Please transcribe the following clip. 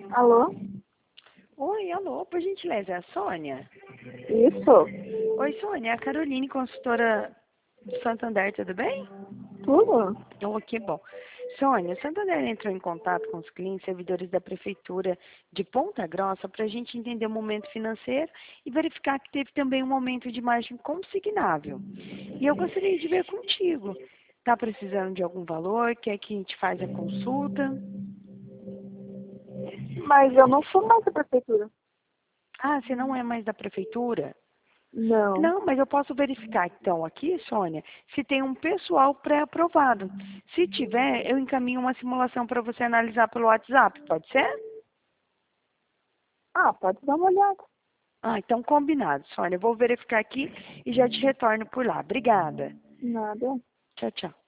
Alô? Oi, alô, por gentileza, é a Sônia? Isso? Oi, Sônia, é a Caroline, consultora do Santander, tudo bem? Tudo? Oh, que bom. Sônia, o Santander entrou em contato com os clientes servidores da Prefeitura de Ponta Grossa para a gente entender o momento financeiro e verificar que teve também um aumento de margem consignável. E eu gostaria de ver contigo. Está precisando de algum valor? Quer que a gente faça a consulta? Mas eu não sou mais da prefeitura. Ah, você não é mais da Prefeitura? Não. Não, mas eu posso verificar então aqui, Sônia, se tem um pessoal pré-aprovado. Se tiver, eu encaminho uma simulação para você analisar pelo WhatsApp, pode ser? Ah, pode dar uma olhada. Ah, então combinado, Sônia. Eu vou verificar aqui e já te retorno por lá. Obrigada. Nada. Tchau, tchau.